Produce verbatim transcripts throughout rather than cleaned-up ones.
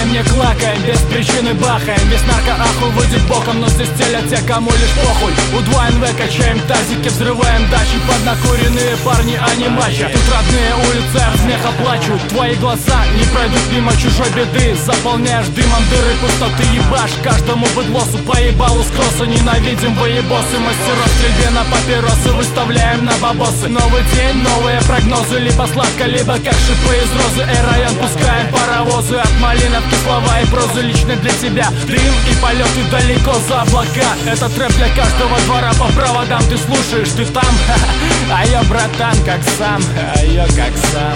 Бухаем, не клакаем, без причины бахаем. Весь нарко-ахуй выйдет боком, но здесь целят те, кому лишь похуй. У два эн вэ качаем тазики, взрываем дачи. Поднакуренные парни, а не мачо. Тут родные улицы от смеха плачут. Твои глаза не пройдут мимо чужой беды. Заполняешь дымом дыры пустоты, ебашь каждому быдлосу по ебалу с кросса. Ненавидим воебосы, мастеров стрельбе на папиросы выставляем на бабосы. Новый день, новые прогнозы, либо сладко, либо как шипы из розы. Эй, район, пускаем паровозы от малиновки, слова и прозы лично для тебя. Дым и полеты далеко за облака. Это трэп для каждого двора по проводам. Ты слушаешь, ты там, а я, братан, как сам, а я как сам.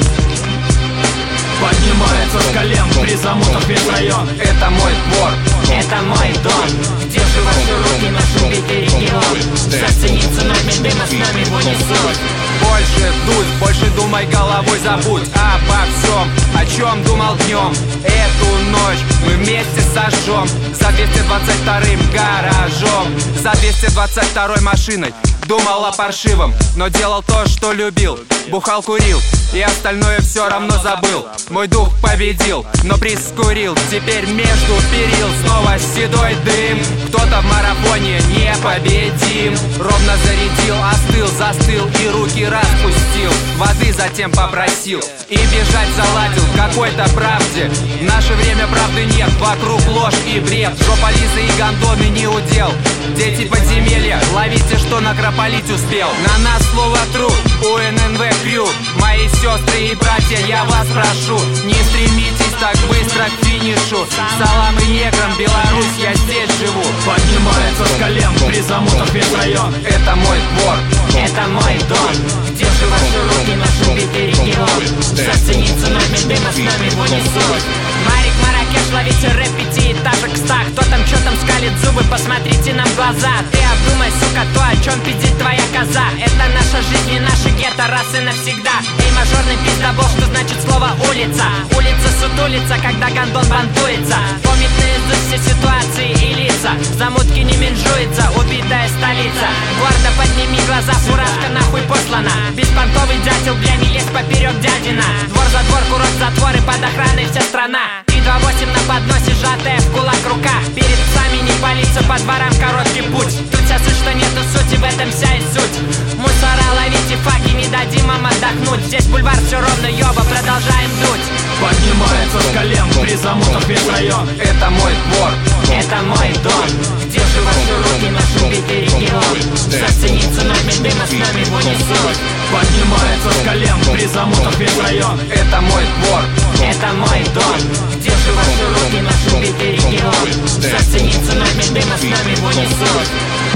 Поднимается с колен при замутах весь район. Это мой двор, это мой дом. Где же ваши руки, наш убитый регион? Зацениться нами, дыма с нами в унисон. Больше дуй, больше думай, головой забудь обо всем, о чем думал днем. Эту ночь мы вместе сожжем за двести двадцать вторым гаражом, за двести двадцать второй машиной. Думал о паршивом, но делал то, что любил. Бухал, курил, и остальное все равно забыл. Мой дух победил, но прискурил. Теперь между перил снова седой дым. Кто-то в марафоне непобедим. Ровно зарядил, остыл, застыл и руки распустил. Воды затем попросил и бежать заладил к какой-то правде. В наше время правды нет, вокруг ложь и бред. Жопа Лизы и гондоны не удел. Дети подземелья, ловите, что накропалить успел. На нас слово труд, у эн эн вэ крю. Мои сестры и братья, я вас прошу, не стремитесь так быстро к финишу. Салам и неграм, Беларусь, я здесь живу. Поднимается с колен при замутах весь район. Это мой двор, это мой дом. Где же ваши руки, наш убитый регион? Зацениться нами, дыма с нами в унисон. Марик, Маракеш, ловите рэп пятиэтажек ста. Кто там, чё там скалит зубы, посмотрите нам в глаза. Ты обдумай, сука, то, о чем пиздит твоя коза. Это наша жизнь и наша гетто раз и навсегда. Эй, мажорный пиздобол, что значит слово улица? Улица сутулица, когда гондон бантуется. Помнит наизусть все ситуации и лица. Замутки не менжуется, убитая столица. Гордо подними глаза, фуражка нахуй послана. Беспонтовый дятел, бля, не лезь поперек дядина. Двор за двор, курок затвор и под охраной вся страна. три два восемь на подносе, сжатая в кулак рука. Перед псами не палиться, по дворам короткий путь. Тут вся суть, что нету сути, в этом вся и суть. Мусора, ловите факи, не дадим вам отдохнуть. Здесь бульвар все ровно, ёба, продолжаем дуть. Поднимается с колен при замутах весь район. Это мой двор, это мой дом. Где же ваши руки, наш убитый регион? Зацениться нами, дыма с нами в унисон. Поднимается с колен при замутах весь район. Это мой двор, это мой дом. Где же ваши руки, наш убитый регион? Зацениться нами, дыма с нами в унисон.